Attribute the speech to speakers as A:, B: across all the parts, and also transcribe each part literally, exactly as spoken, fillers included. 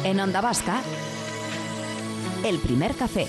A: En Onda Vasca, El Primer Café.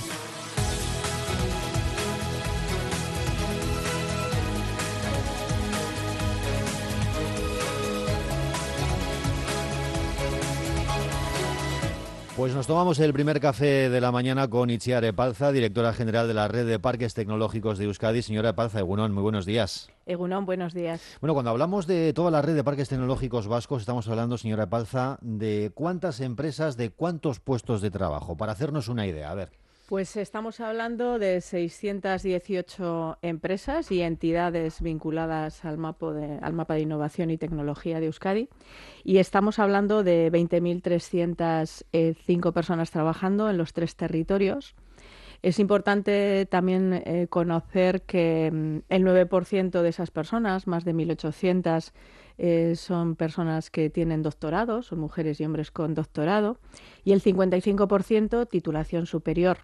B: Pues nos tomamos el primer café de la mañana con Itziar Epalza, directora general de la Red de Parques Tecnológicos de Euskadi. Señora Epalza, Egunon, muy buenos días.
C: Egunon, buenos días.
B: Bueno, cuando hablamos de toda la red de parques tecnológicos vascos, estamos hablando, señora Epalza, de cuántas empresas, de cuántos puestos de trabajo, para hacernos una idea. A ver.
C: Pues estamos hablando de seiscientas dieciocho empresas y entidades vinculadas al mapa de, al mapa de innovación y tecnología de Euskadi, y estamos hablando de veinte mil trescientas cinco personas trabajando en los tres territorios. Es importante también eh, conocer que mm, el nueve por ciento de esas personas, más de mil ochocientas, eh, son personas que tienen doctorado, son mujeres y hombres con doctorado, y el cincuenta y cinco por ciento titulación superior.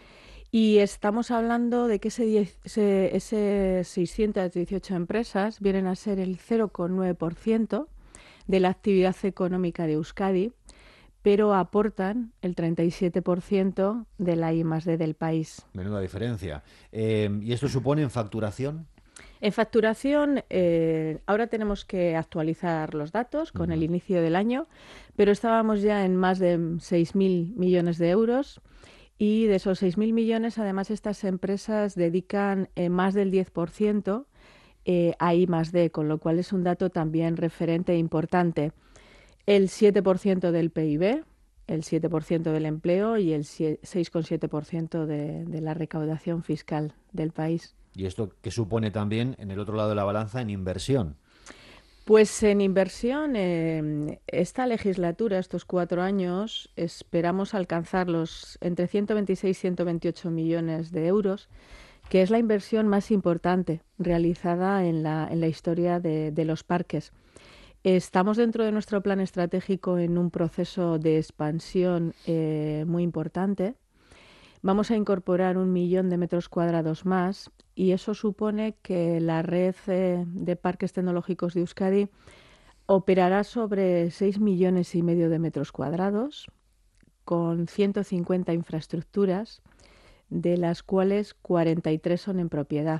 C: Y estamos hablando de que ese, diez, ese, ese seiscientas dieciocho empresas vienen a ser el cero coma nueve por ciento de la actividad económica de Euskadi, pero aportan el treinta y siete por ciento de la I más D del país.
B: Menuda diferencia. Eh, ¿Y esto supone en facturación?
C: En facturación, eh, ahora tenemos que actualizar los datos con uh-huh. el inicio del año, pero estábamos ya en más de seis mil millones de euros. Y de esos seis mil millones, además, estas empresas dedican eh, más del diez por ciento eh, a I más D, con lo cual es un dato también referente e importante. El siete por ciento del P I B, el siete por ciento del empleo y el seis coma siete por ciento de, de la recaudación fiscal del país.
B: ¿Y esto qué supone también, en el otro lado de la balanza, en inversión?
C: Pues en inversión, eh, esta legislatura, estos cuatro años, esperamos alcanzar los entre ciento veintiséis y ciento veintiocho millones de euros, que es la inversión más importante realizada en la, en la historia de, de los parques. Estamos dentro de nuestro plan estratégico en un proceso de expansión eh, muy importante. Vamos a incorporar un millón de metros cuadrados más y eso supone que la red eh, de parques tecnológicos de Euskadi operará sobre seis millones y medio de metros cuadrados con ciento cincuenta infraestructuras, de las cuales cuarenta y tres son en propiedad.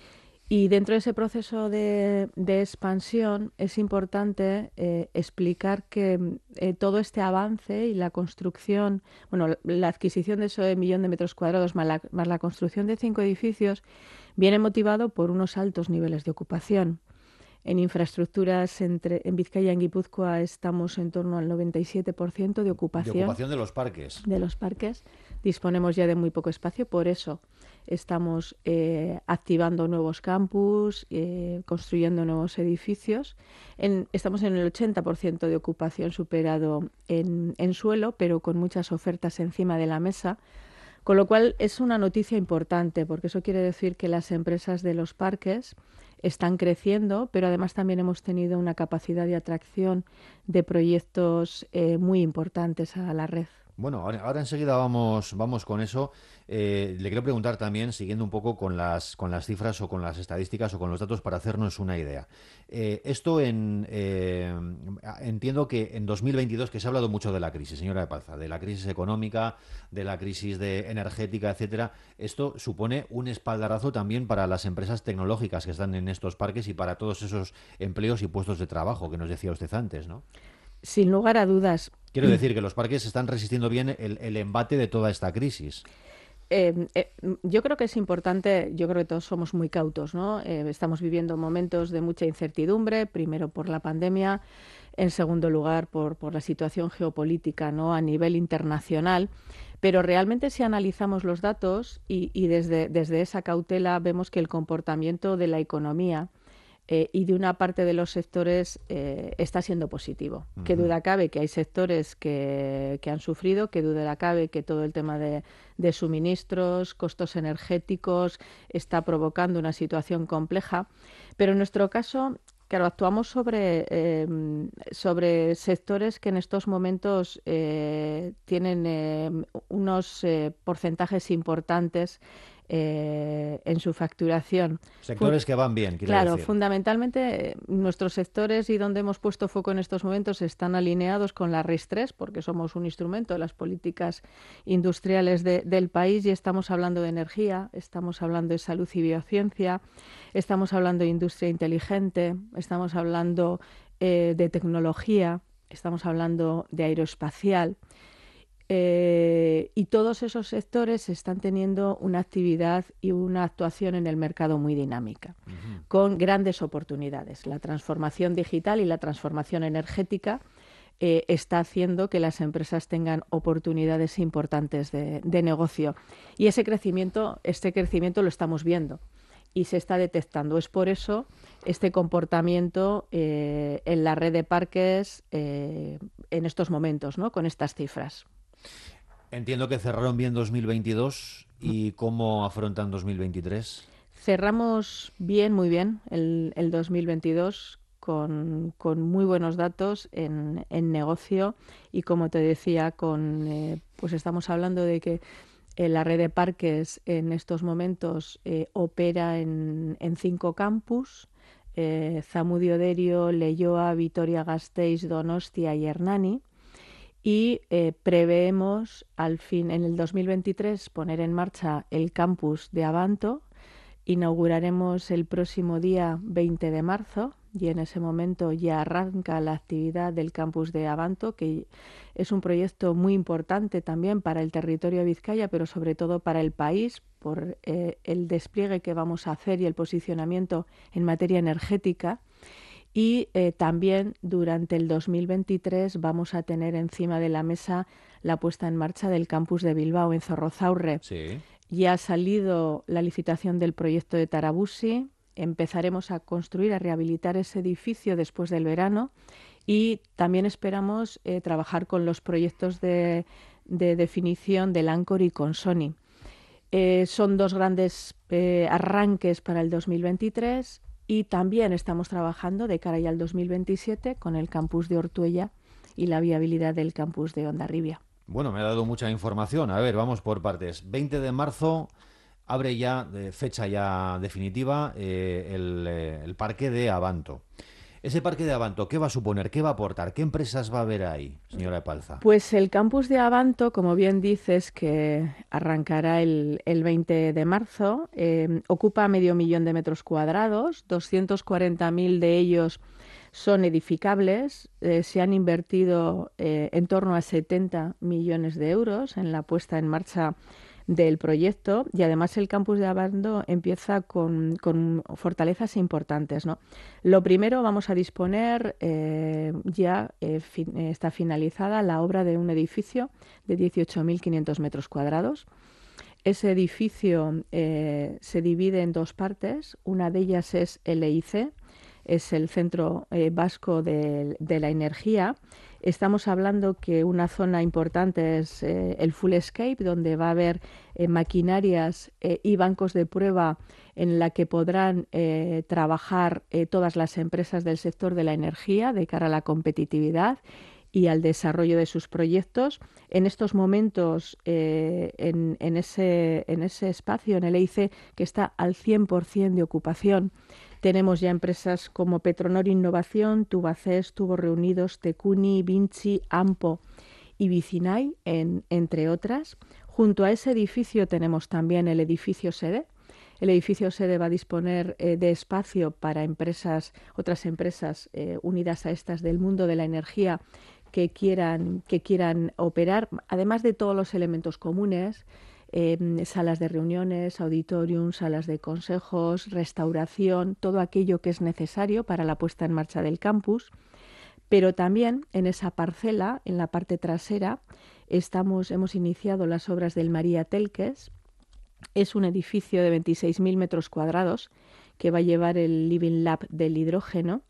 C: Y dentro de ese proceso de, de expansión es importante eh, explicar que eh, todo este avance y la construcción, bueno, la adquisición de ese millón de metros cuadrados más la, más la construcción de cinco edificios viene motivado por unos altos niveles de ocupación. En infraestructuras entre, en Vizcaya y en Guipúzcoa estamos en torno al noventa y siete por ciento de ocupación.
B: De ocupación de los parques.
C: De los parques. Disponemos ya de muy poco espacio, por eso estamos eh, activando nuevos campus, eh, construyendo nuevos edificios. En, estamos en el ochenta por ciento de ocupación superado en, en suelo, pero con muchas ofertas encima de la mesa. Con lo cual es una noticia importante, porque eso quiere decir que las empresas de los parques están creciendo, pero además también hemos tenido una capacidad de atracción de proyectos eh, muy importantes a la red.
B: Bueno, ahora, ahora enseguida vamos, vamos con eso. Eh, le quiero preguntar también, siguiendo un poco con las, con las cifras o con las estadísticas o con los datos para hacernos una idea. Eh, esto en eh, entiendo que en dos mil veintidós, que se ha hablado mucho de la crisis, señora Epalza, de la crisis económica, de la crisis de energética, etcétera. Esto supone un espaldarazo también para las empresas tecnológicas que están en estos parques y para todos esos empleos y puestos de trabajo que nos decía usted antes, ¿no?
C: Sin lugar a dudas.
B: Quiero decir que los parques están resistiendo bien el, el embate de toda esta crisis.
C: Eh, eh, yo creo que es importante, yo creo que todos somos muy cautos, ¿no? Eh, estamos viviendo momentos de mucha incertidumbre, primero por la pandemia, en segundo lugar por, por la situación geopolítica, ¿no?, a nivel internacional. Pero realmente si analizamos los datos y, y desde, desde esa cautela vemos que el comportamiento de la economía Eh, y de una parte de los sectores eh, está siendo positivo. Uh-huh. Qué duda cabe que hay sectores que, que han sufrido, qué duda cabe que todo el tema de, de suministros, costos energéticos, está provocando una situación compleja. Pero en nuestro caso, claro, actuamos sobre, eh, sobre sectores que en estos momentos eh, tienen eh, unos eh, porcentajes importantes eh, en su facturación.
B: Sectores que van bien, quiero
C: Claro,
B: decir.
C: fundamentalmente nuestros sectores y donde hemos puesto foco en estos momentos están alineados con la RIS tres, porque somos un instrumento de las políticas industriales de, del país y estamos hablando de energía, estamos hablando de salud y biociencia, estamos hablando de industria inteligente, estamos hablando eh, de tecnología, estamos hablando de aeroespacial. Eh, y todos esos sectores están teniendo una actividad y una actuación en el mercado muy dinámica, uh-huh. con grandes oportunidades. La transformación digital y la transformación energética eh, está haciendo que las empresas tengan oportunidades importantes de, de negocio. Y ese crecimiento, este crecimiento lo estamos viendo y se está detectando. Es por eso este comportamiento eh, en la red de parques eh, en estos momentos, ¿no? Con estas cifras.
B: Entiendo que cerraron bien dos mil veintidós y ¿cómo afrontan dos mil veintitrés?
C: Cerramos bien, muy bien el, el dos mil veintidós con, con muy buenos datos en, en negocio y, como te decía, con eh, pues estamos hablando de que eh, la red de parques en estos momentos eh, opera en, en cinco campus, eh, Zamudio Derio, Leioa, Vitoria-Gasteiz, Donostia y Hernani. Y eh, preveemos al fin, en el dos mil veintitrés, poner en marcha el campus de Abanto. Inauguraremos el próximo día veinte de marzo y en ese momento ya arranca la actividad del campus de Abanto, que es un proyecto muy importante también para el territorio de Vizcaya, pero sobre todo para el país, por eh, el despliegue que vamos a hacer y el posicionamiento en materia energética. Y eh, también durante el dos mil veintitrés vamos a tener encima de la mesa la puesta en marcha del campus de Bilbao en Zorrozaurre.
B: Sí.
C: Ya ha salido la licitación del proyecto de Tarabusi. Empezaremos a construir, a rehabilitar ese edificio después del verano y también esperamos eh, trabajar con los proyectos de, de definición del Ancor y con Sony. Eh, son dos grandes eh, arranques para el dos mil veintitrés. Y también estamos trabajando de cara ya al dos mil veintisiete con el campus de Ortuella y la viabilidad del campus de Hondarribia.
B: Bueno, me ha dado mucha información. A ver, vamos por partes. veinte de marzo abre ya, eh, fecha ya definitiva, eh, el, eh, el parque de Abanto. Ese parque de Abanto, ¿qué va a suponer? ¿Qué va a aportar? ¿Qué empresas va a haber ahí, señora Epalza?
C: Pues el campus de Abanto, como bien dices, que arrancará el, el veinte de marzo, eh, ocupa medio millón de metros cuadrados, doscientos cuarenta mil de ellos son edificables, eh, se han invertido eh, en torno a setenta millones de euros en la puesta en marcha del proyecto y además el campus de Abanto empieza con, con fortalezas importantes, ¿no? Lo primero, vamos a disponer, eh, ya eh, fin, eh, está finalizada la obra de un edificio de dieciocho mil quinientos metros cuadrados. Ese edificio eh, se divide en dos partes, una de ellas es el E I C, es el Centro eh, Vasco de, de la Energía. Estamos hablando que una zona importante es eh, el Fullscape, donde va a haber eh, maquinarias eh, y bancos de prueba en la que podrán eh, trabajar eh, todas las empresas del sector de la energía de cara a la competitividad y al desarrollo de sus proyectos. En estos momentos, eh, en, en, ese, en ese espacio, en el E I C, que está al cien por ciento de ocupación, tenemos ya empresas como Petronor Innovación, Tubaces, Tubos Reunidos, Tecuni, Vinci, Ampo y Vicinay, en, entre otras. Junto a ese edificio tenemos también el edificio sede. El edificio sede va a disponer eh, de espacio para empresas, otras empresas eh, unidas a estas del mundo de la energía que quieran, que quieran operar, además de todos los elementos comunes. Eh, salas de reuniones, auditorium, salas de consejos, restauración, todo aquello que es necesario para la puesta en marcha del campus. Pero también en esa parcela, en la parte trasera, estamos, hemos iniciado las obras del María Telques. Es un edificio de veintiséis mil metros cuadrados que va a llevar el Living Lab del hidrógeno.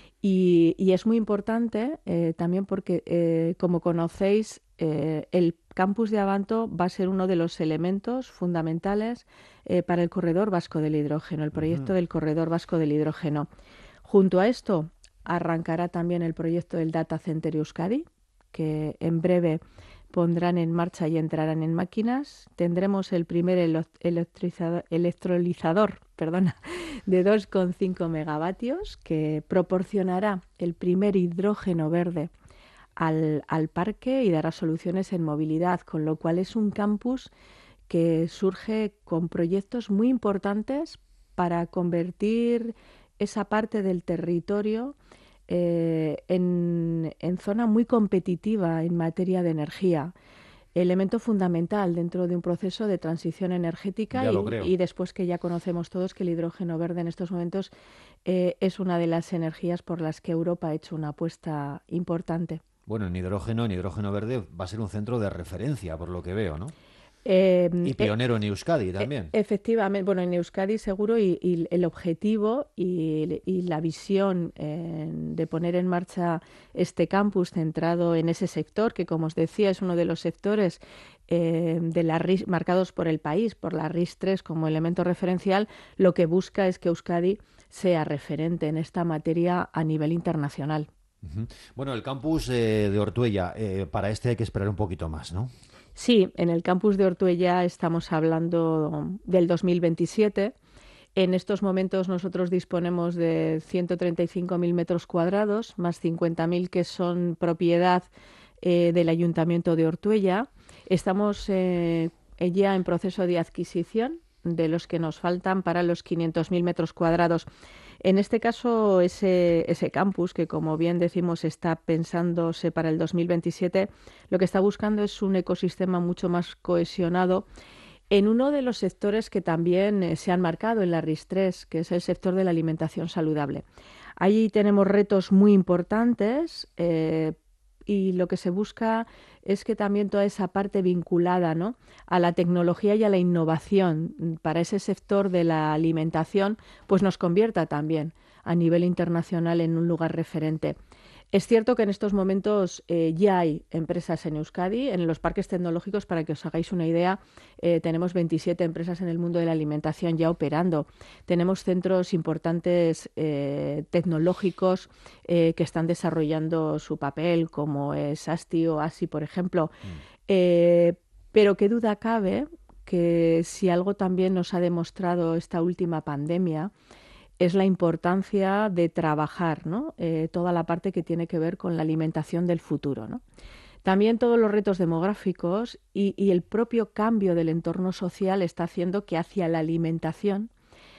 C: Y, y es muy importante eh, también porque, eh, como conocéis, eh, el campus de Abanto va a ser uno de los elementos fundamentales eh, para el Corredor Vasco del Hidrógeno, el proyecto uh-huh. del Corredor Vasco del Hidrógeno. Junto a esto, arrancará también el proyecto del Data Center Euskadi, que en breve pondrán en marcha y entrarán en máquinas. Tendremos el primer electrolizador, electrolizador perdona, de dos coma cinco megavatios que proporcionará el primer hidrógeno verde al, al parque y dará soluciones en movilidad, con lo cual es un campus que surge con proyectos muy importantes para convertir esa parte del territorio eh, en, en zona muy competitiva en materia de energía. Elemento fundamental dentro de un proceso de transición energética y, y después que ya conocemos todos que el hidrógeno verde en estos momentos eh, es una de las energías por las que Europa ha hecho una apuesta importante.
B: Bueno, en hidrógeno, en hidrógeno verde va a ser un centro de referencia, por lo que veo, ¿no?
C: Eh,
B: y pionero eh, en Euskadi también.
C: Efectivamente, bueno, en Euskadi seguro y, y el objetivo y, y la visión eh, de poner en marcha este campus centrado en ese sector, que como os decía es uno de los sectores eh, de la R I S, marcados por el país, por la R I S tres como elemento referencial, lo que busca es que Euskadi sea referente en esta materia a nivel internacional.
B: Uh-huh. Bueno, el campus eh, de Ortuella, eh, para este hay que esperar un poquito más, ¿no?
C: Sí, en el campus de Ortuella estamos hablando del dos mil veintisiete. En estos momentos nosotros disponemos de ciento treinta y cinco mil metros cuadrados, más cincuenta mil que son propiedad eh, del Ayuntamiento de Ortuella. Estamos eh, ya en proceso de adquisición de los que nos faltan para los quinientos mil metros cuadrados. En este caso, ese, ese campus, que como bien decimos está pensándose para el dos mil veintisiete, lo que está buscando es un ecosistema mucho más cohesionado en uno de los sectores que también eh, se han marcado en la R I S tres, que es el sector de la alimentación saludable. Allí tenemos retos muy importantes eh, y lo que se busca es que también toda esa parte vinculada, ¿no?, a la tecnología y a la innovación para ese sector de la alimentación, pues nos convierta también a nivel internacional en un lugar referente. Es cierto que en estos momentos eh, ya hay empresas en Euskadi, en los parques tecnológicos, para que os hagáis una idea, eh, tenemos veintisiete empresas en el mundo de la alimentación ya operando. Tenemos centros importantes eh, tecnológicos eh, que están desarrollando su papel, como es ASTI o ASI, por ejemplo. Mm. Eh, pero qué duda cabe que si algo también nos ha demostrado esta última pandemia, es la importancia de trabajar, ¿no?, eh, toda la parte que tiene que ver con la alimentación del futuro, ¿no? También todos los retos demográficos y, y el propio cambio del entorno social está haciendo que hacia la alimentación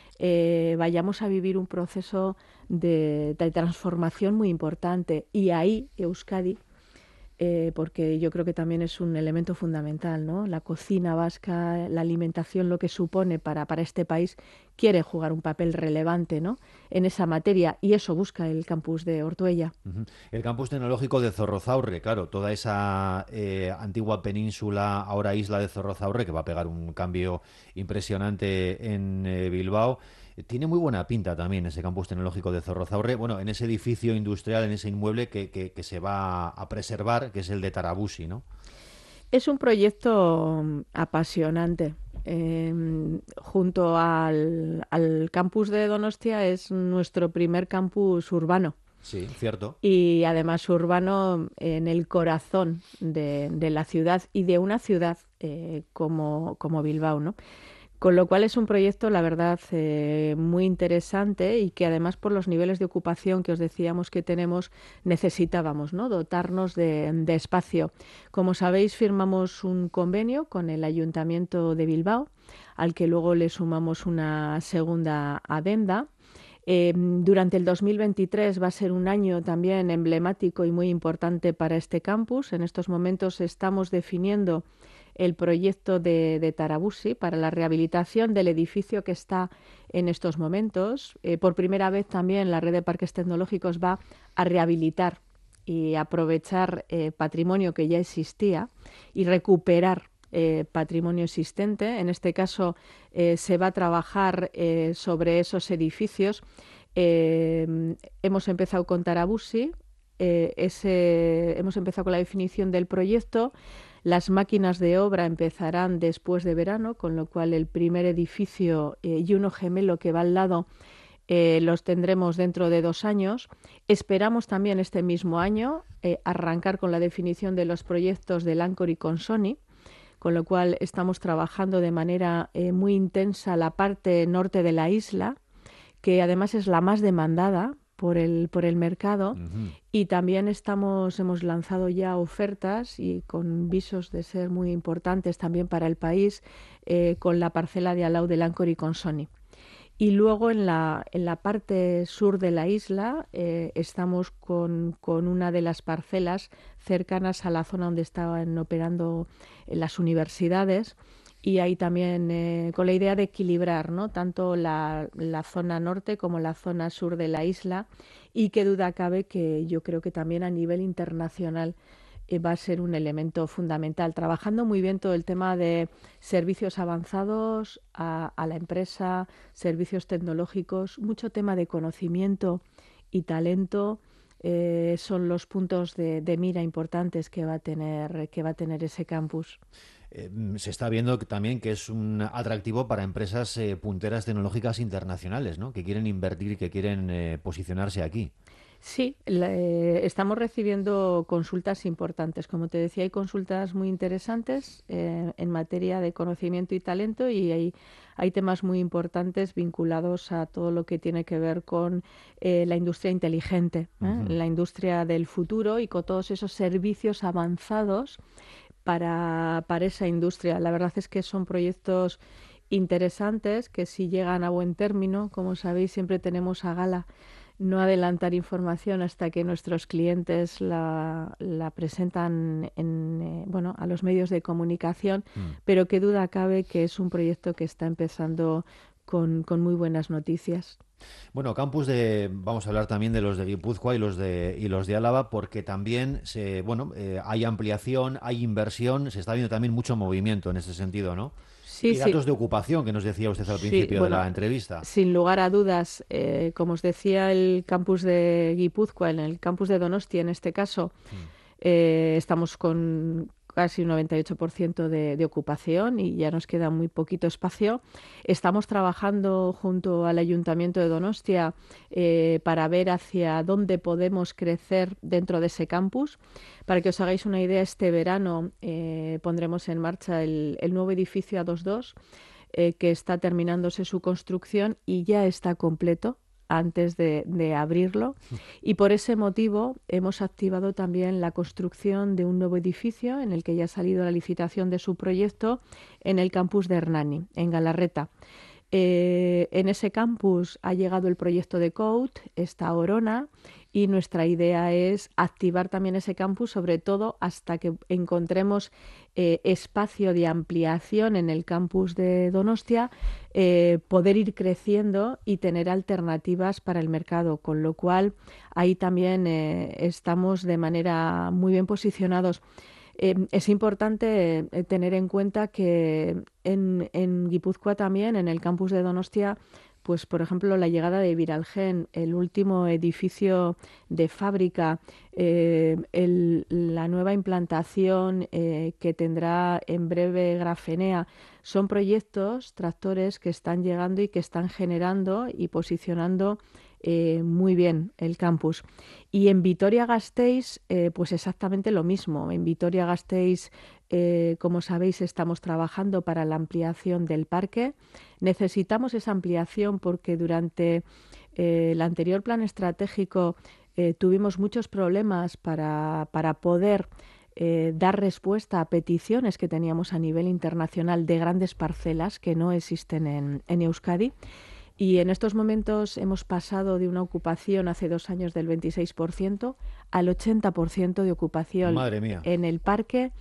C: eh, vayamos a vivir un proceso de, de transformación muy importante. Y ahí Euskadi, Eh, porque yo creo que también es un elemento fundamental, ¿no? La cocina vasca, la alimentación, lo que supone para, para este país, quiere jugar un papel relevante, ¿no?, en esa materia, y eso busca el campus de Ortuella.
B: Uh-huh. El campus tecnológico de Zorrozaurre, claro, toda esa eh, antigua península, ahora isla de Zorrozaurre, que va a pegar un cambio impresionante en eh, Bilbao. Tiene muy buena pinta también ese campus tecnológico de Zorrozaurre, bueno, en ese edificio industrial, en ese inmueble que, que, que se va a preservar, que es el de Tarabusi, ¿no?
C: Es un proyecto apasionante. Eh, junto al, al campus de Donostia es nuestro primer campus urbano.
B: Sí, cierto.
C: Y además urbano en el corazón de, de la ciudad y de una ciudad eh, como, como Bilbao, ¿no? Con lo cual es un proyecto, la verdad, eh, muy interesante y que además por los niveles de ocupación que os decíamos que tenemos necesitábamos, ¿no?, dotarnos de, de espacio. Como sabéis, firmamos un convenio con el Ayuntamiento de Bilbao, al que luego le sumamos una segunda adenda. Eh, durante el dos mil veintitrés va a ser un año también emblemático y muy importante para este campus. En estos momentos estamos definiendo el proyecto de, de Tarabusi para la rehabilitación del edificio que está en estos momentos. Eh, por primera vez también la red de parques tecnológicos va a rehabilitar y aprovechar eh, patrimonio que ya existía y recuperar eh, patrimonio existente. En este caso eh, se va a trabajar eh, sobre esos edificios. Eh, hemos empezado con Tarabusi, eh, ese, hemos empezado con la definición del proyecto. Las máquinas de obra empezarán después de verano, con lo cual el primer edificio eh, y uno gemelo que va al lado Eh, los tendremos dentro de dos años. Esperamos también este mismo año eh, arrancar con la definición de los proyectos del Anchor y con Sony, con lo cual estamos trabajando de manera eh, muy intensa la parte norte de la isla, que además es la más demandada por el, por el mercado. Uh-huh. Y también estamos, hemos lanzado ya ofertas y con visos de ser muy importantes también para el país eh, con la parcela de al lado del Anchor y con Sony. Y luego en la, en la parte sur de la isla eh, estamos con, con una de las parcelas cercanas a la zona donde estaban operando las universidades, y ahí también eh, con la idea de equilibrar, ¿no?, tanto la, la zona norte como la zona sur de la isla, y qué duda cabe que yo creo que también a nivel internacional va a ser un elemento fundamental, trabajando muy bien todo el tema de servicios avanzados a, a la empresa, servicios tecnológicos, mucho tema de conocimiento y talento. Eh, son los puntos de, de mira importantes que va a tener, que va a tener ese campus.
B: Eh, se está viendo que también que es un atractivo para empresas eh, punteras tecnológicas internacionales, ¿no?, que quieren invertir, que quieren eh, posicionarse aquí.
C: Sí, la, eh, estamos recibiendo consultas importantes. Como te decía, hay consultas muy interesantes eh, en materia de conocimiento y talento, y hay, hay temas muy importantes vinculados a todo lo que tiene que ver con eh, la industria inteligente, ¿eh? Uh-huh. La industria del futuro, y con todos esos servicios avanzados para, para esa industria. La verdad es que son proyectos interesantes que, si llegan a buen término, como sabéis, siempre tenemos a gala no adelantar información hasta que nuestros clientes la, la presentan en, eh, bueno, a los medios de comunicación, mm. pero qué duda cabe que es un proyecto que está empezando con, con muy buenas noticias.
B: Bueno, campus de, vamos a hablar también de los de Guipúzcoa y los de y los de Álava, porque también se, bueno, eh, hay ampliación, hay inversión, se está viendo también mucho movimiento en ese sentido, ¿no? Sí, y datos sí. de ocupación que nos decía usted al principio sí, bueno, de la entrevista.
C: Sin lugar a dudas, eh, como os decía, el campus de Guipúzcoa, en el campus de Donostia en este caso, sí. eh, estamos con casi un noventa y ocho por ciento de, de ocupación y ya nos queda muy poquito espacio. Estamos trabajando junto al Ayuntamiento de Donostia eh, para ver hacia dónde podemos crecer dentro de ese campus. Para que os hagáis una idea, este verano eh, pondremos en marcha el, el nuevo edificio A veintidos, eh, que está terminándose su construcción y ya está completo antes de, de abrirlo, y por ese motivo hemos activado también la construcción de un nuevo edificio en el que ya ha salido la licitación de su proyecto en el campus de Hernani, en Galarreta. Eh, en ese campus ha llegado el proyecto de Code, está Orona, y nuestra idea es activar también ese campus, sobre todo hasta que encontremos eh, espacio de ampliación en el campus de Donostia, eh, poder ir creciendo y tener alternativas para el mercado, con lo cual ahí también eh, estamos de manera muy bien posicionados. Eh, es importante eh, tener en cuenta que en, en Guipúzcoa también, en el campus de Donostia, pues por ejemplo la llegada de Viralgen, el último edificio de fábrica, eh, el, la nueva implantación eh, que tendrá en breve Grafenea, son proyectos tractores que están llegando y que están generando y posicionando Eh, muy bien el campus. Y en Vitoria-Gasteiz, eh, pues exactamente lo mismo. En Vitoria-Gasteiz, eh, como sabéis, estamos trabajando para la ampliación del parque. Necesitamos esa ampliación porque durante eh, el anterior plan estratégico eh, tuvimos muchos problemas para, para poder Eh, dar respuesta a peticiones que teníamos a nivel internacional de grandes parcelas que no existen en, en Euskadi. Y en estos momentos hemos pasado de una ocupación hace dos años del veintiséis por ciento al ochenta por ciento de ocupación en el parque,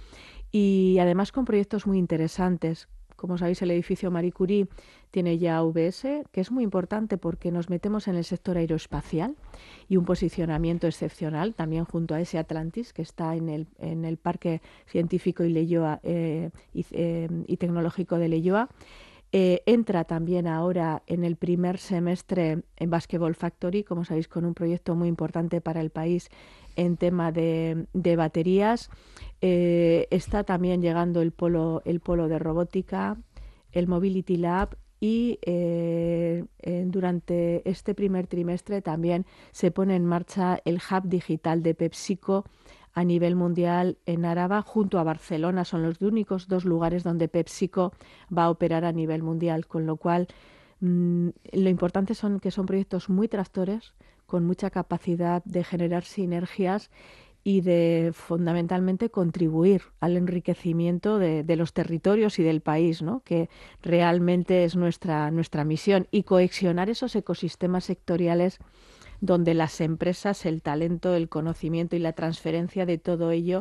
C: y además con proyectos muy interesantes. Como sabéis, el edificio Marie Curie tiene ya U B S, que es muy importante porque nos metemos en el sector aeroespacial y un posicionamiento excepcional también junto a ese Atlantis que está en el, en el Parque Científico y, Leioa, eh, y, eh, y Tecnológico de Leioa. Eh, entra también ahora en el primer semestre en Basketball Factory, como sabéis, con un proyecto muy importante para el país en tema de, de baterías. Eh, está también llegando el polo, el polo de robótica, el Mobility Lab y eh, eh, durante este primer trimestre también se pone en marcha el hub digital de PepsiCo a nivel mundial en Araba, junto a Barcelona. Son los únicos dos lugares donde PepsiCo va a operar a nivel mundial, con lo cual mmm, lo importante son que son proyectos muy tractores, con mucha capacidad de generar sinergias y de fundamentalmente contribuir al enriquecimiento de, de los territorios y del país, ¿no? Que realmente es nuestra, nuestra misión, y cohesionar esos ecosistemas sectoriales donde las empresas, el talento, el conocimiento y la transferencia de todo ello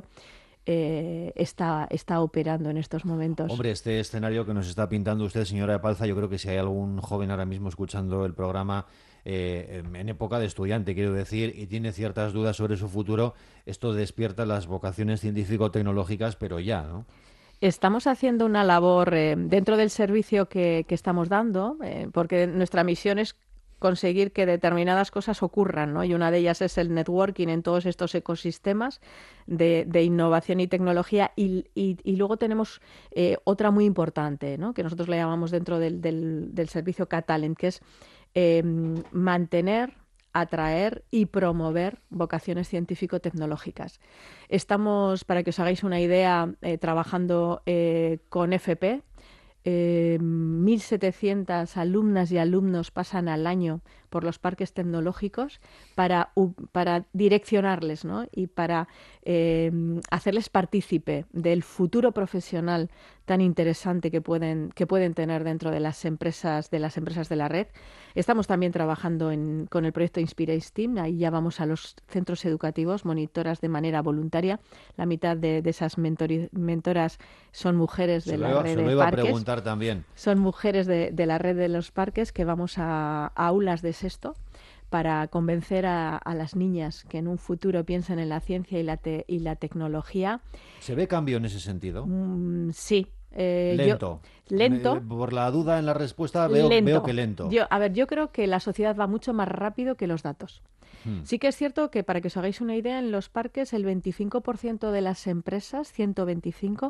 C: eh, está, está operando en estos momentos.
B: Hombre, este escenario que nos está pintando usted, señora Epalza, yo creo que si hay algún joven ahora mismo escuchando el programa eh, en época de estudiante, quiero decir, y tiene ciertas dudas sobre su futuro, esto despierta las vocaciones científico-tecnológicas, pero ya, ¿no?
C: Estamos haciendo una labor eh, dentro del servicio que, que estamos dando, eh, porque nuestra misión es conseguir que determinadas cosas ocurran, ¿no? Y una de ellas es el networking en todos estos ecosistemas de, de innovación y tecnología. Y, y, y luego tenemos eh, otra muy importante, ¿no? Que nosotros le llamamos dentro del, del, del servicio Catalent, que es eh, mantener, atraer y promover vocaciones científico-tecnológicas. Estamos, para que os hagáis una idea, eh, trabajando eh, con F P. Eh, mil setecientas alumnas y alumnos pasan al año por los parques tecnológicos para, uh, para direccionarles, ¿no? Y para eh, hacerles partícipe del futuro profesional tan interesante que pueden, que pueden tener dentro de las empresas, de las empresas de la red. Estamos también trabajando en, con el proyecto Inspirate Team. Ahí ya vamos a los centros educativos, monitoras de manera voluntaria. La mitad de, de esas mentori, mentoras son mujeres de la red de parques. Se lo iba a preguntar
B: también.
C: Son mujeres de, de la red de los parques, que vamos a, a aulas de sexto para convencer a, a las niñas que en un futuro piensen en la ciencia y la, te, y la tecnología.
B: ¿Se ve cambio en ese sentido?
C: Mm, sí. Eh,
B: lento.
C: Yo, lento.
B: Me, por la duda en la respuesta veo,
C: lento.
B: veo que lento.
C: Yo, a ver, yo creo que la sociedad va mucho más rápido que los datos. Hmm. Sí que es cierto que, para que os hagáis una idea, en los parques el veinticinco por ciento de las empresas, ciento veinticinco,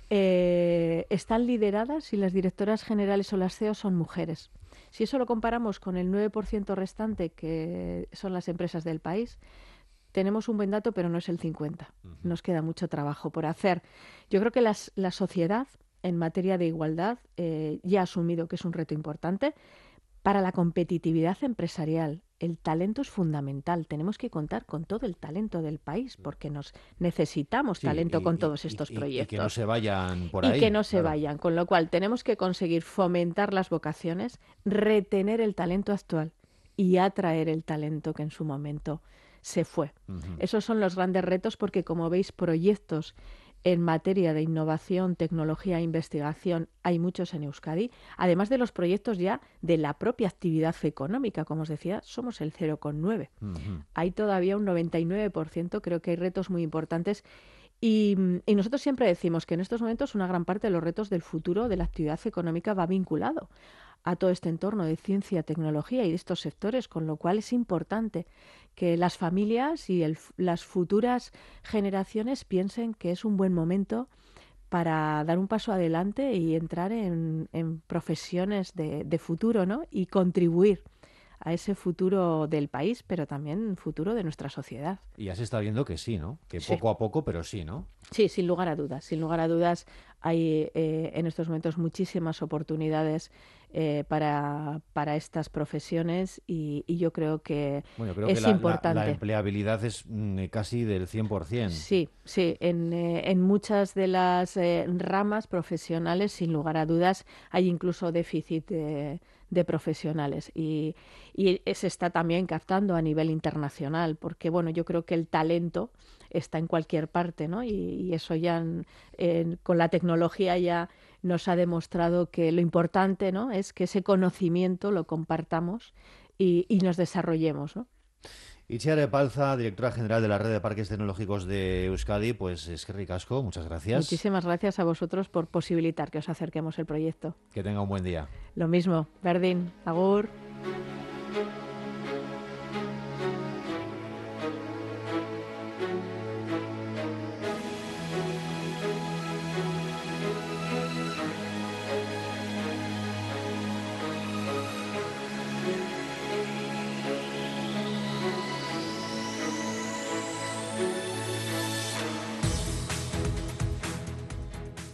C: eh, están lideradas y las directoras generales o las C E O son mujeres. Si eso lo comparamos con el nueve por ciento restante, que son las empresas del país, tenemos un buen dato, pero no es el cincuenta por ciento. Uh-huh. Nos queda mucho trabajo por hacer. Yo creo que las, la sociedad, en materia de igualdad, eh, ya ha asumido que es un reto importante. Para la competitividad empresarial, el talento es fundamental. Tenemos que contar con todo el talento del país, porque nos necesitamos sí, talento y, con todos y, estos
B: y,
C: proyectos.
B: Y que no se vayan por
C: y
B: ahí.
C: Y que no se
B: claro.
C: vayan. Con lo cual, tenemos que conseguir fomentar las vocaciones, retener el talento actual y atraer el talento que en su momento se fue. Uh-huh. Esos son los grandes retos, porque, como veis, proyectos en materia de innovación, tecnología e investigación hay muchos en Euskadi, además de los proyectos ya de la propia actividad económica. Como os decía, somos el cero coma nueve. Uh-huh. Hay todavía un noventa y nueve por ciento, creo que hay retos muy importantes. Y, y nosotros siempre decimos que en estos momentos una gran parte de los retos del futuro de la actividad económica va vinculado a todo este entorno de ciencia, tecnología y de estos sectores, con lo cual es importante que las familias y el, las futuras generaciones piensen que es un buen momento para dar un paso adelante y entrar en, en profesiones de, de futuro, ¿no? Y contribuir a ese futuro del país, pero también futuro de nuestra sociedad.
B: Y ya se está viendo que sí, ¿no? Que
C: sí.
B: poco a poco, pero sí, ¿no?
C: Sí, sin lugar a dudas. Sin lugar a dudas hay eh, en estos momentos muchísimas oportunidades eh, para, para estas profesiones y, y yo creo que
B: bueno, creo
C: es
B: que la,
C: importante.
B: La, la empleabilidad es mm, casi del cien por ciento.
C: Sí, sí. En, eh, en muchas de las eh, ramas profesionales, sin lugar a dudas, hay incluso déficit de... de profesionales y, y se está también captando a nivel internacional, porque bueno, yo creo que el talento está en cualquier parte, ¿no? Y, y eso ya eh, con la tecnología ya nos ha demostrado que lo importante, ¿no?, es que ese conocimiento lo compartamos y, y nos desarrollemos, ¿no?
B: Itziar Epalza, directora general de la Red de Parques Tecnológicos de Euskadi, pues es que ricasco, muchas gracias.
C: Muchísimas gracias a vosotros por posibilitar que os acerquemos el proyecto.
B: Que tenga un buen día.
C: Lo mismo, Berdin, agur.